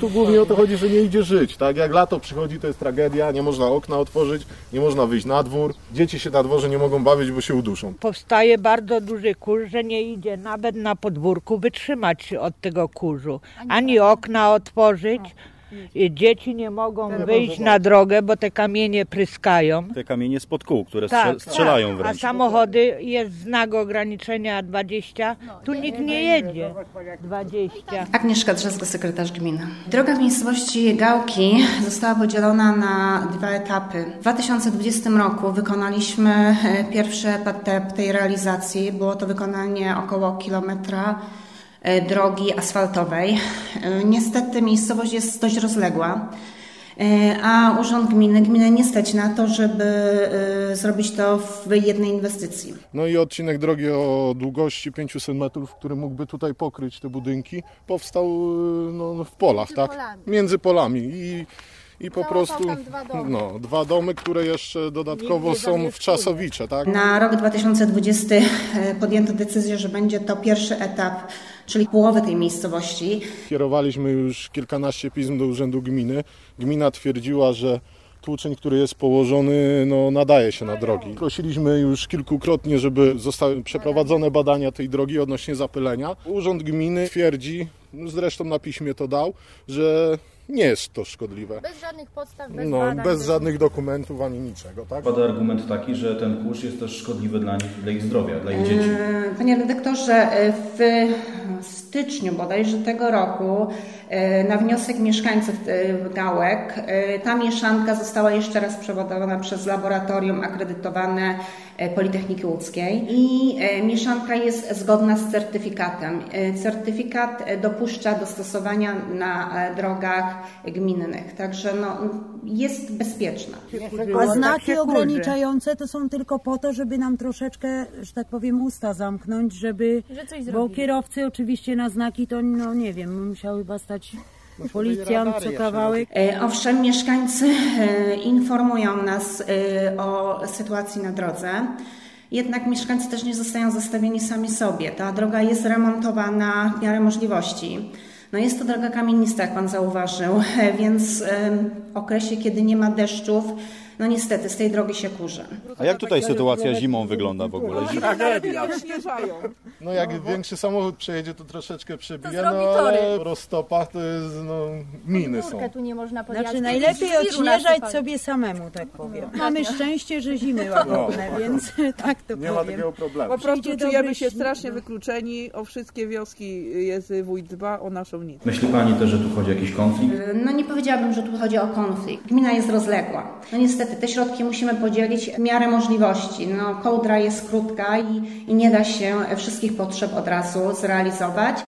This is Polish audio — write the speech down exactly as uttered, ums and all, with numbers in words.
tu głównie o to chodzi, że nie idzie żyć, tak? Jak lato przychodzi, to jest tragedia, nie można okna otworzyć, nie można wyjść na dwór, dzieci się na dworze nie mogą bawić, bo się uduszą. Powstaje bardzo duży kurz, że nie idzie nawet na podwórku wytrzymać od tego kurzu, ani okna otworzyć. Dzieci nie mogą wyjść na drogę, bo te kamienie pryskają. Te kamienie spod kół, które tak, strzelają tak. wręcz. A samochody, jest znak ograniczenia dwadzieścia, tu nikt nie jedzie. dwadzieścia. Agnieszka Drzazga, sekretarz gminy. Droga w miejscowości Gałki została podzielona na dwa etapy. W dwa tysiące dwudziestym roku wykonaliśmy pierwszy etap tej realizacji. Było to wykonanie około kilometra drogi asfaltowej. Niestety miejscowość jest dość rozległa, a Urząd Gminy, gminę nie stać na to, żeby zrobić to w jednej inwestycji. No i odcinek drogi o długości pięćset metrów, który mógłby tutaj pokryć te budynki, powstał no, w polach, między tak? Polami. Między polami. I I po prostu dwa domy. No, dwa domy, które jeszcze dodatkowo są w Czasowicze. Tak? Na rok dwa tysiące dwudziesty podjęto decyzję, że będzie to pierwszy etap, czyli połowy tej miejscowości. Kierowaliśmy już kilkanaście pism do Urzędu Gminy. Gmina twierdziła, że tłuczeń, który jest położony, no, nadaje się na drogi. Prosiliśmy już kilkukrotnie, żeby zostały przeprowadzone badania tej drogi odnośnie zapylenia. Urząd Gminy twierdzi, zresztą na piśmie to dał, że nie jest to szkodliwe. Bez żadnych podstaw, bez no, badań. Bez żadnych dokumentów ani niczego. Tak? Pada argument taki, że ten kurz jest też szkodliwy dla nich, dla ich zdrowia, dla ich dzieci. Panie redaktorze, w styczniu bodajże tego roku na wniosek mieszkańców Gałek ta mieszanka została jeszcze raz przebudowana przez laboratorium akredytowane Politechniki Łódzkiej i mieszanka jest zgodna z certyfikatem. Certyfikat dopuszcza do stosowania na drogach gminnych, także no, jest bezpieczna. A znaki ograniczające to są tylko po to, żeby nam troszeczkę, że tak powiem, usta zamknąć, żeby, bo kierowcy oczywiście na znaki to, no nie wiem, musiały chyba stać policjant co kawałek. Owszem, mieszkańcy informują nas o sytuacji na drodze. Jednak mieszkańcy też nie zostają zostawieni sami sobie. Ta droga jest remontowana w miarę możliwości. No jest to droga kamienista, jak Pan zauważył, więc w okresie, kiedy nie ma deszczów, no niestety z tej drogi się kurzy. A jak tutaj sytuacja zimą wygląda w ogóle? Tragedia. No jak większy samochód przejedzie, to troszeczkę przebije, no ale roztopa to jest, no miny są. Tu nie można podjechać. Znaczy najlepiej odśnieżać sobie samemu, tak powiem. Mamy szczęście, że zimy łagodne, no. Więc tak to nie powiem. Nie ma takiego problemu. Po prostu czujemy się strasznie wykluczeni, o wszystkie wioski jest wójt dba, o naszą nic. Myśli Pani też, że tu chodzi o jakiś konflikt? No nie powiedziałabym, że tu chodzi o konflikt. Gmina jest rozległa. No niestety te środki musimy podzielić w miarę możliwości. No, kołdra jest krótka i, i nie da się wszystkich potrzeb od razu zrealizować.